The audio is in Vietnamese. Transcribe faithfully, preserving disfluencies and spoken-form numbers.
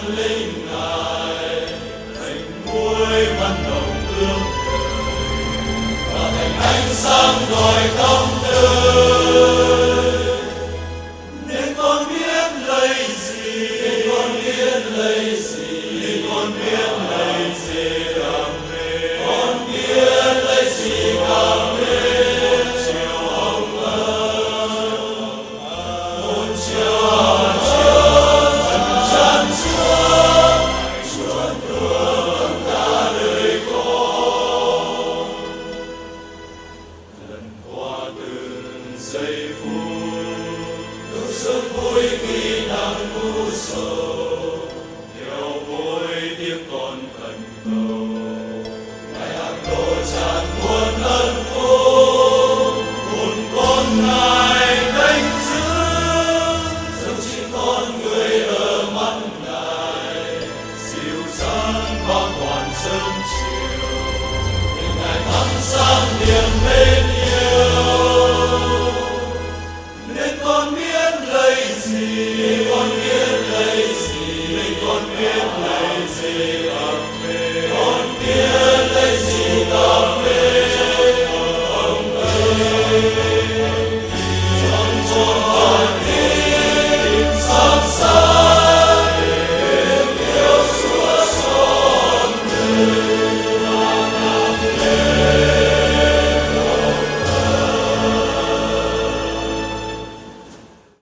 linh Ngài, thành muối mặn nồng ươm đời và thành ánh sáng rọi khắp nơi. Nên con biết lấy gì, nên con biết lấy gì, nên con biết lấy gì cảm mến, con biết lấy gì cảm mến. Chiều hồng ân, một chiều chiều thần chan chứa, Chúa thương cả đời con. Lần qua từng giây phút, đủ sức vui khi nắng u sầu, theo mỗi tiếng con khẩn cầu. Ngài hằng độ tràn muôn ân phúc, hồn con Ngài canh giữ, dẫu chỉ con người ở mắt Ngài, dịu dàng bao toàn sớm chiều, để Ngài thắp sáng niềm mến yêu. Nên con biết lấy gì, nên con biết lấy gì, nên con biết lấy gì.